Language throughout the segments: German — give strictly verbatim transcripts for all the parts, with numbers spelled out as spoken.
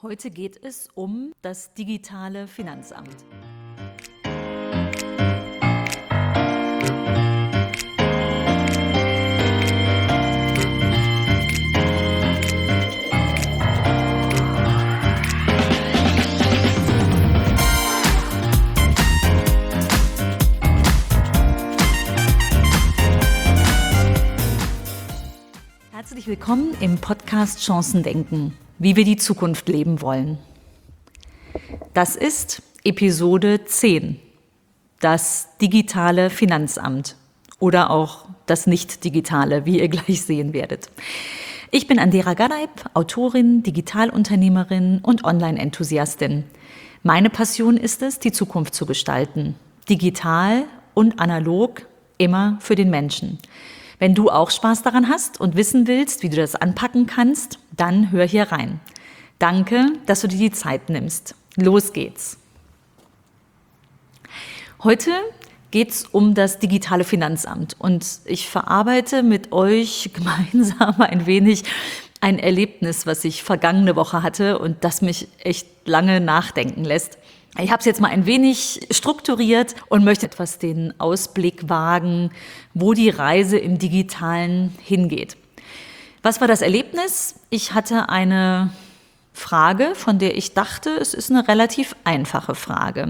Heute geht es um das digitale Finanzamt. Herzlich willkommen im Podcast Chancen denken, wie wir die Zukunft leben wollen. Das ist Episode zehn, das digitale Finanzamt oder auch das nicht-digitale, wie ihr gleich sehen werdet. Ich bin Andera Gadeib, Autorin, Digitalunternehmerin und Online-Enthusiastin. Meine Passion ist es, die Zukunft zu gestalten, digital und analog, immer für den Menschen. Wenn du auch Spaß daran hast und wissen willst, wie du das anpacken kannst, dann hör hier rein. Danke, dass du dir die Zeit nimmst. Los geht's. Heute geht's um das digitale Finanzamt und ich verarbeite mit euch gemeinsam ein wenig ein Erlebnis, was ich vergangene Woche hatte und das mich echt lange nachdenken lässt. Ich habe es jetzt mal ein wenig strukturiert und möchte etwas den Ausblick wagen, wo die Reise im Digitalen hingeht. Was war das Erlebnis? Ich hatte eine Frage, von der ich dachte, es ist eine relativ einfache Frage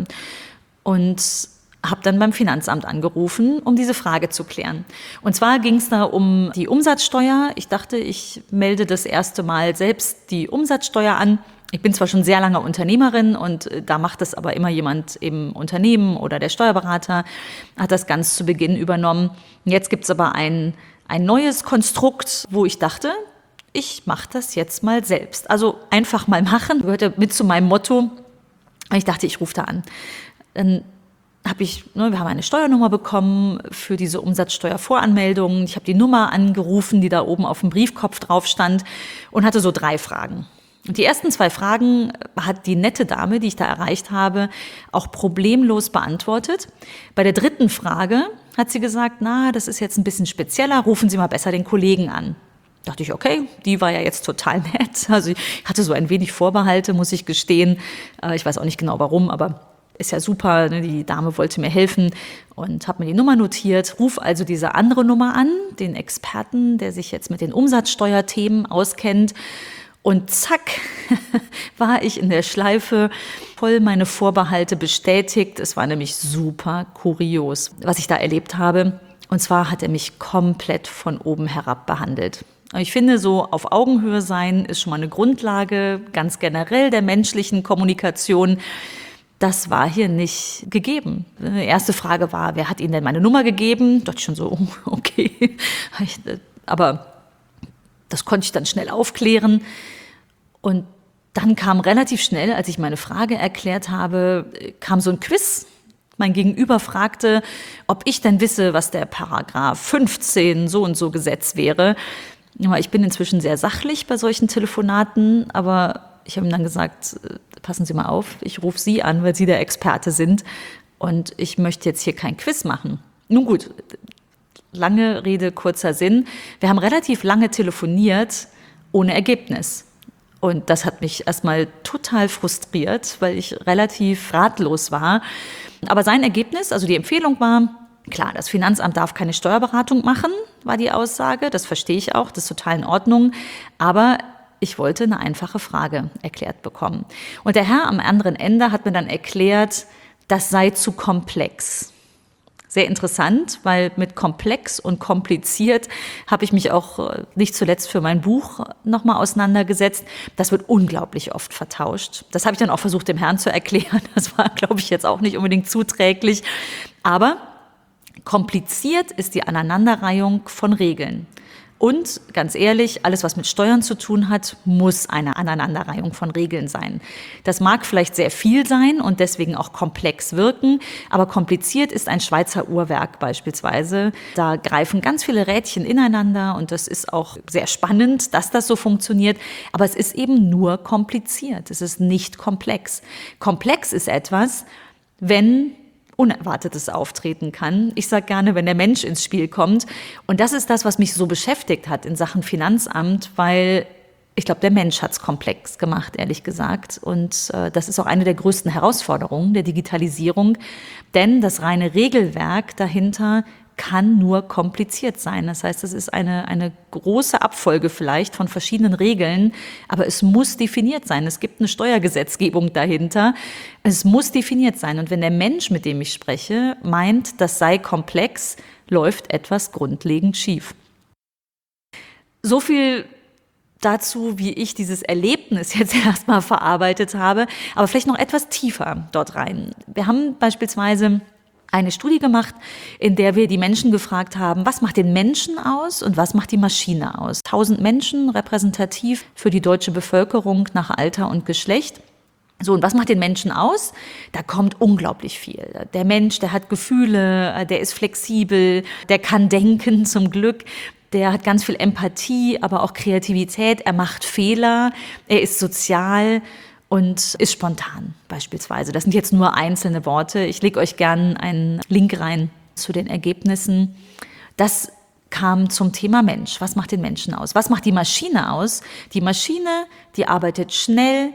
und habe dann beim Finanzamt angerufen, um diese Frage zu klären. Und zwar ging es da um die Umsatzsteuer. Ich dachte, ich melde das erste Mal selbst die Umsatzsteuer an. Ich bin zwar schon sehr lange Unternehmerin und da macht es aber immer jemand im Unternehmen oder der Steuerberater hat das ganz zu Beginn übernommen. Jetzt gibt es aber ein, ein neues Konstrukt, wo ich dachte, ich mache das jetzt mal selbst. Also einfach mal machen, gehörte mit zu meinem Motto. Ich dachte, ich rufe da an. Dann habe ich, ne, wir haben eine Steuernummer bekommen für diese Umsatzsteuervoranmeldung. Ich habe die Nummer angerufen, die da oben auf dem Briefkopf drauf stand und hatte so drei Fragen. Und die ersten zwei Fragen hat die nette Dame, die ich da erreicht habe, auch problemlos beantwortet. Bei der dritten Frage hat sie gesagt, na, das ist jetzt ein bisschen spezieller, rufen Sie mal besser den Kollegen an. Da dachte ich, okay, die war ja jetzt total nett. Also ich hatte so ein wenig Vorbehalte, muss ich gestehen. Ich weiß auch nicht genau warum, aber ist ja super. Die Dame wollte mir helfen und habe mir die Nummer notiert. Ruf also diese andere Nummer an, den Experten, der sich jetzt mit den Umsatzsteuerthemen auskennt. Und zack, war ich in der Schleife, voll meine Vorbehalte bestätigt. Es war nämlich super kurios, was ich da erlebt habe. Und zwar hat er mich komplett von oben herab behandelt. Ich finde, so auf Augenhöhe sein ist schon mal eine Grundlage, ganz generell der menschlichen Kommunikation. Das war hier nicht gegeben. Die erste Frage war, wer hat Ihnen denn meine Nummer gegeben? Da dachte ich schon so, okay. Aber das konnte ich dann schnell aufklären. Und dann kam relativ schnell, als ich meine Frage erklärt habe, kam so ein Quiz. Mein Gegenüber fragte, ob ich denn wisse, was der Paragraph fünfzehn so und so Gesetz wäre. Ich bin inzwischen sehr sachlich bei solchen Telefonaten, aber ich habe ihm dann gesagt, passen Sie mal auf, ich rufe Sie an, weil Sie der Experte sind und ich möchte jetzt hier kein Quiz machen. Nun gut, lange Rede, kurzer Sinn. Wir haben relativ lange telefoniert, ohne Ergebnis. Und das hat mich erstmal total frustriert, weil ich relativ ratlos war. Aber sein Ergebnis, also die Empfehlung war, klar, das Finanzamt darf keine Steuerberatung machen, war die Aussage. Das verstehe ich auch, das ist total in Ordnung. Aber ich wollte eine einfache Frage erklärt bekommen. Und der Herr am anderen Ende hat mir dann erklärt, das sei zu komplex. Sehr interessant, weil mit komplex und kompliziert habe ich mich auch nicht zuletzt für mein Buch nochmal auseinandergesetzt. Das wird unglaublich oft vertauscht. Das habe ich dann auch versucht, dem Herrn zu erklären. Das war, glaube ich, jetzt auch nicht unbedingt zuträglich. Aber kompliziert ist die Aneinanderreihung von Regeln. Und ganz ehrlich, alles, was mit Steuern zu tun hat, muss eine Aneinanderreihung von Regeln sein. Das mag vielleicht sehr viel sein und deswegen auch komplex wirken, aber kompliziert ist ein Schweizer Uhrwerk beispielsweise. Da greifen ganz viele Rädchen ineinander und das ist auch sehr spannend, dass das so funktioniert. Aber es ist eben nur kompliziert, es ist nicht komplex. Komplex ist etwas, wenn Unerwartetes auftreten kann. Ich sage gerne, wenn der Mensch ins Spiel kommt. Und das ist das, was mich so beschäftigt hat in Sachen Finanzamt, weil Ich glaube, der Mensch hat es komplex gemacht, ehrlich gesagt. Und äh, das ist auch eine der größten Herausforderungen der Digitalisierung. Denn das reine Regelwerk dahinter kann nur kompliziert sein. Das heißt, es ist eine, eine große Abfolge vielleicht von verschiedenen Regeln, aber es muss definiert sein. Es gibt eine Steuergesetzgebung dahinter. Es muss definiert sein. Und wenn der Mensch, mit dem ich spreche, meint, das sei komplex, läuft etwas grundlegend schief. So viel dazu, wie ich dieses Erlebnis jetzt erstmal verarbeitet habe, aber vielleicht noch etwas tiefer dort rein. Wir haben beispielsweise eine Studie gemacht, in der wir die Menschen gefragt haben, was macht den Menschen aus und was macht die Maschine aus? Tausend Menschen repräsentativ für die deutsche Bevölkerung nach Alter und Geschlecht. So, und was macht den Menschen aus? Da kommt unglaublich viel. Der Mensch, der hat Gefühle, der ist flexibel, der kann denken zum Glück. Der hat ganz viel Empathie, aber auch Kreativität. Er macht Fehler, er ist sozial und ist spontan beispielsweise. Das sind jetzt nur einzelne Worte. Ich lege euch gern einen Link rein zu den Ergebnissen. Das kam zum Thema Mensch. Was macht den Menschen aus? Was macht die Maschine aus? Die Maschine, die arbeitet schnell,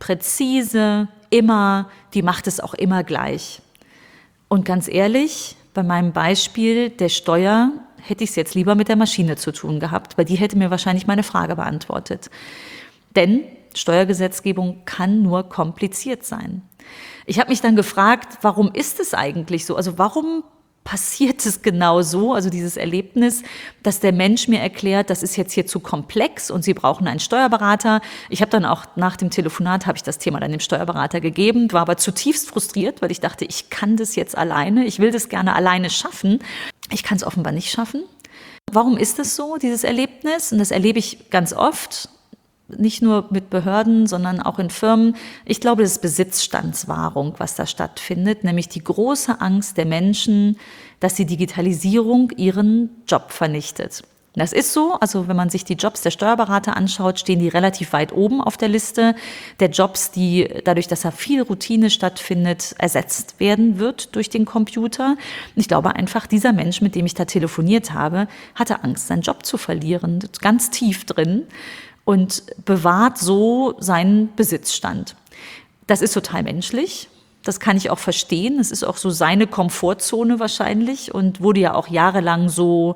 präzise, immer, die macht es auch immer gleich. Und ganz ehrlich, bei meinem Beispiel der Steuer hätte ich es jetzt lieber mit der Maschine zu tun gehabt, weil die hätte mir wahrscheinlich meine Frage beantwortet. Denn Steuergesetzgebung kann nur kompliziert sein. Ich habe mich dann gefragt, warum ist es eigentlich so? Also warum passiert es genau so, also dieses Erlebnis, dass der Mensch mir erklärt, das ist jetzt hier zu komplex und Sie brauchen einen Steuerberater. Ich habe dann auch nach dem Telefonat, habe ich das Thema dann dem Steuerberater gegeben, war aber zutiefst frustriert, weil ich dachte, ich kann das jetzt alleine, ich will das gerne alleine schaffen. Ich kann es offenbar nicht schaffen. Warum ist das so, dieses Erlebnis? Und das erlebe ich ganz oft, nicht nur mit Behörden, sondern auch in Firmen. Ich glaube, das ist Besitzstandswahrung, was da stattfindet, nämlich die große Angst der Menschen, dass die Digitalisierung ihren Job vernichtet. Das ist so, also wenn man sich die Jobs der Steuerberater anschaut, stehen die relativ weit oben auf der Liste der Jobs, die dadurch, dass da viel Routine stattfindet, ersetzt werden wird durch den Computer. Ich glaube einfach, dieser Mensch, mit dem ich da telefoniert habe, hatte Angst, seinen Job zu verlieren, ganz tief drin, und bewahrt so seinen Besitzstand. Das ist total menschlich. Das kann ich auch verstehen. Es ist auch so seine Komfortzone wahrscheinlich und wurde ja auch jahrelang so,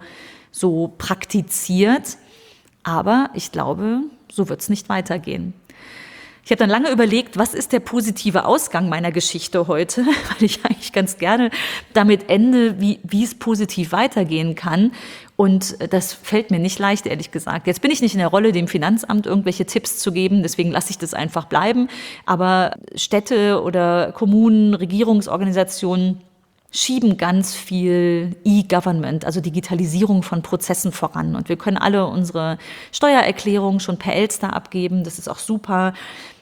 so praktiziert. Aber ich glaube, so wird es nicht weitergehen. Ich habe dann lange überlegt, was ist der positive Ausgang meiner Geschichte heute, weil ich eigentlich ganz gerne damit ende, wie, wie es positiv weitergehen kann. Und das fällt mir nicht leicht, ehrlich gesagt. Jetzt bin ich nicht in der Rolle, dem Finanzamt irgendwelche Tipps zu geben, deswegen lasse ich das einfach bleiben. Aber Städte oder Kommunen, Regierungsorganisationen schieben ganz viel E-Government, also Digitalisierung von Prozessen voran. Und wir können alle unsere Steuererklärung schon per Elster abgeben, das ist auch super.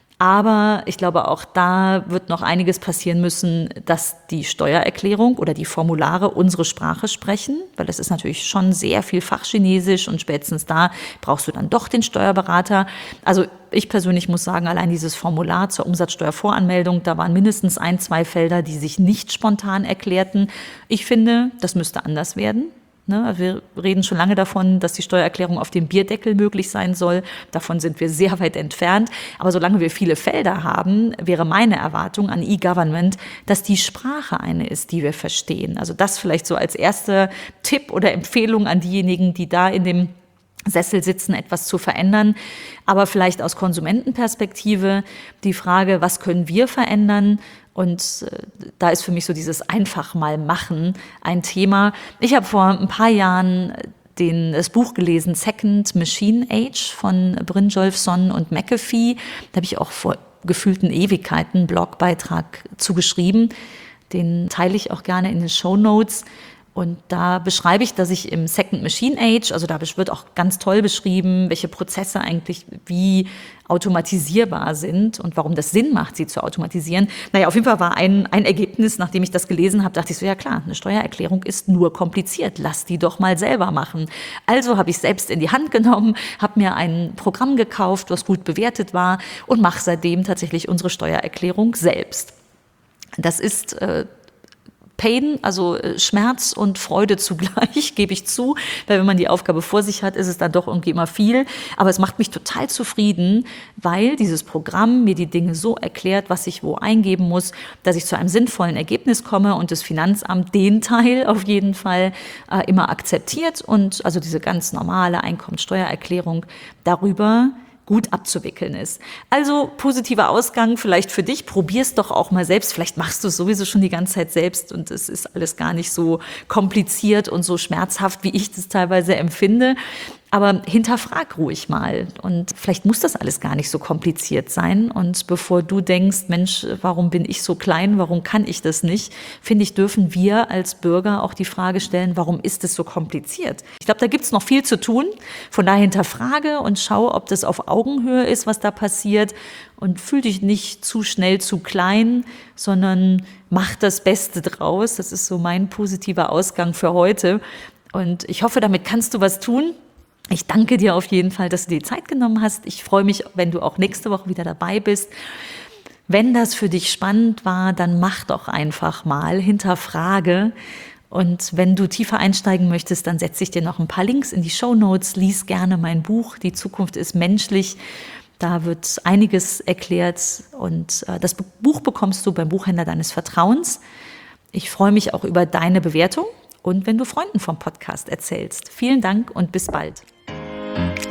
Aber ich glaube, auch da wird noch einiges passieren müssen, dass die Steuererklärung oder die Formulare unsere Sprache sprechen, weil das ist natürlich schon sehr viel Fachchinesisch und spätestens da brauchst du dann doch den Steuerberater. Also ich persönlich muss sagen, allein dieses Formular zur Umsatzsteuervoranmeldung, da waren mindestens ein, zwei Felder, die sich nicht spontan erklärten. Ich finde, das müsste anders werden. Wir reden schon lange davon, dass die Steuererklärung auf dem Bierdeckel möglich sein soll. Davon sind wir sehr weit entfernt. Aber solange wir viele Felder haben, wäre meine Erwartung an E-Government, dass die Sprache eine ist, die wir verstehen. Also das vielleicht so als erster Tipp oder Empfehlung an diejenigen, die da in dem Sessel sitzen, etwas zu verändern. Aber vielleicht aus Konsumentenperspektive die Frage, was können wir verändern? Und da ist für mich so dieses einfach mal machen ein Thema. Ich habe vor ein paar Jahren den, das Buch gelesen, Second Machine Age von Brynjolfsson und McAfee. Da habe ich auch vor gefühlten Ewigkeiten einen Blogbeitrag zugeschrieben. Den teile ich auch gerne in den Shownotes. Und da beschreibe ich, dass ich im Second Machine Age, also da wird auch ganz toll beschrieben, welche Prozesse eigentlich wie automatisierbar sind und warum das Sinn macht, sie zu automatisieren. Naja, auf jeden Fall war ein, ein Ergebnis, nachdem ich das gelesen habe, dachte ich so, ja klar, eine Steuererklärung ist nur kompliziert, lass die doch mal selber machen. Also habe ich selbst in die Hand genommen, habe mir ein Programm gekauft, was gut bewertet war und mache seitdem tatsächlich unsere Steuererklärung selbst. Das ist äh, Pain, also äh, Schmerz und Freude zugleich, gebe ich zu, weil wenn man die Aufgabe vor sich hat, ist es dann doch irgendwie immer viel. Aber es macht mich total zufrieden, weil dieses Programm mir die Dinge so erklärt, was ich wo eingeben muss, dass ich zu einem sinnvollen Ergebnis komme und das Finanzamt den Teil auf jeden Fall äh, immer akzeptiert und also diese ganz normale Einkommensteuererklärung darüber gut abzuwickeln ist. Also positiver Ausgang vielleicht für dich. Probier's doch auch mal selbst. Vielleicht machst du es sowieso schon die ganze Zeit selbst und es ist alles gar nicht so kompliziert und so schmerzhaft, wie ich das teilweise empfinde. Aber hinterfrag ruhig mal und vielleicht muss das alles gar nicht so kompliziert sein. Und bevor du denkst, Mensch, warum bin ich so klein, warum kann ich das nicht, finde ich, dürfen wir als Bürger auch die Frage stellen, warum ist es so kompliziert? Ich glaube, da gibt es noch viel zu tun. Von daher hinterfrage und schau, ob das auf Augenhöhe ist, was da passiert. Und fühl dich nicht zu schnell zu klein, sondern mach das Beste draus. Das ist so mein positiver Ausgang für heute. Und ich hoffe, damit kannst du was tun. Ich danke dir auf jeden Fall, dass du dir die Zeit genommen hast. Ich freue mich, wenn du auch nächste Woche wieder dabei bist. Wenn das für dich spannend war, dann mach doch einfach mal, hinterfrage. Und wenn du tiefer einsteigen möchtest, dann setze ich dir noch ein paar Links in die Shownotes. Lies gerne mein Buch, Die Zukunft ist menschlich. Da wird einiges erklärt und das Buch bekommst du beim Buchhändler deines Vertrauens. Ich freue mich auch über deine Bewertung und wenn du Freunden vom Podcast erzählst. Vielen Dank und bis bald.